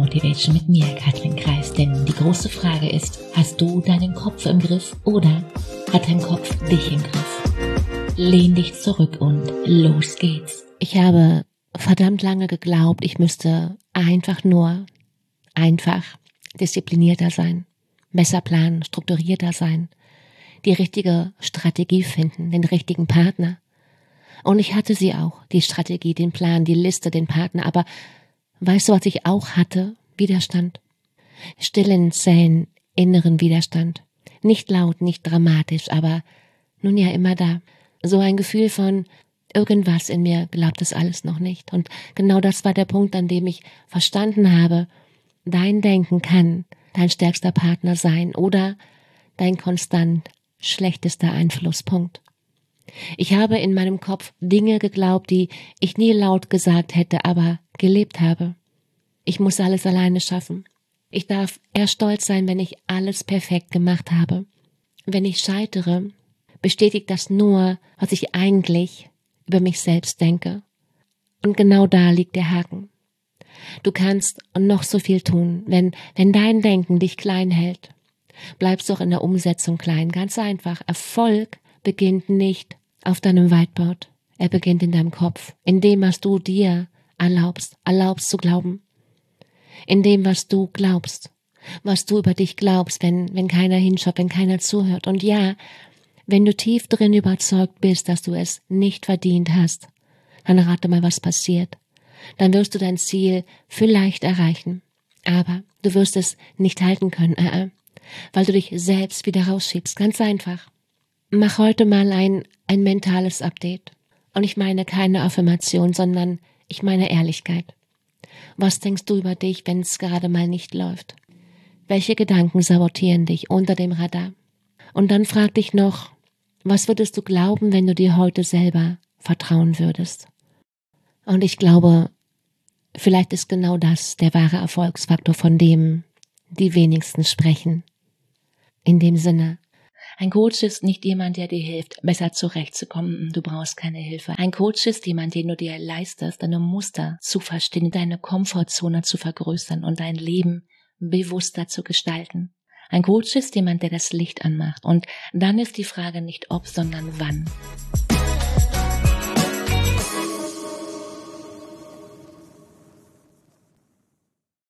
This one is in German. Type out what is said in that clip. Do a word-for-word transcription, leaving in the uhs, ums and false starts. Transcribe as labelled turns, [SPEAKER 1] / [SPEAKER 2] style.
[SPEAKER 1] Motivation mit mir, Katrin Kreis. Denn die große Frage ist, hast du deinen Kopf im Griff oder hat dein Kopf dich im Griff? Lehn dich zurück und los geht's.
[SPEAKER 2] Ich habe verdammt lange geglaubt, ich müsste einfach nur, einfach disziplinierter sein, besser planen, strukturierter sein, die richtige Strategie finden, den richtigen Partner. Und ich hatte sie auch, die Strategie, den Plan, die Liste, den Partner. Aber weißt du, was ich auch hatte? Widerstand. Stillen, zähen, inneren Widerstand. Nicht laut, nicht dramatisch, aber nun ja immer da. So ein Gefühl von, irgendwas in mir glaubt es alles noch nicht. Und genau das war der Punkt, an dem ich verstanden habe, dein Denken kann dein stärkster Partner sein oder dein konstant schlechtester Einflusspunkt. Ich habe in meinem Kopf Dinge geglaubt, die ich nie laut gesagt hätte, aber gelebt habe. Ich muss alles alleine schaffen. Ich darf erst stolz sein, wenn ich alles perfekt gemacht habe. Wenn ich scheitere, bestätigt das nur, was ich eigentlich über mich selbst denke. Und genau da liegt der Haken. Du kannst noch so viel tun, wenn, wenn dein Denken dich klein hält. Bleibst doch in der Umsetzung klein. Ganz einfach. Erfolg beginnt nicht auf deinem Whiteboard. Er beginnt in deinem Kopf. In dem, was du dir erlaubst, erlaubst zu glauben. In dem, was du glaubst. Was du über dich glaubst, wenn, wenn keiner hinschaut, wenn keiner zuhört. Und ja, wenn du tief drin überzeugt bist, dass du es nicht verdient hast, dann rate mal, was passiert. Dann wirst du dein Ziel vielleicht erreichen. Aber du wirst es nicht halten können, äh, äh, weil du dich selbst wieder rausschiebst. Ganz einfach. Mach heute mal ein, ein mentales Update. Und ich meine keine Affirmation, sondern ich meine Ehrlichkeit. Was denkst du über dich, wenn es gerade mal nicht läuft? Welche Gedanken sabotieren dich unter dem Radar? Und dann frag dich noch, was würdest du glauben, wenn du dir heute selber vertrauen würdest? Und ich glaube, vielleicht ist genau das der wahre Erfolgsfaktor, von dem die wenigsten sprechen. In dem Sinne,
[SPEAKER 1] ein Coach ist nicht jemand, der dir hilft, besser zurechtzukommen. Du brauchst keine Hilfe. Ein Coach ist jemand, den du dir leistest, deine Muster zu verstehen, deine Komfortzone zu vergrößern und dein Leben bewusster zu gestalten. Ein Coach ist jemand, der das Licht anmacht. Und dann ist die Frage nicht ob, sondern wann.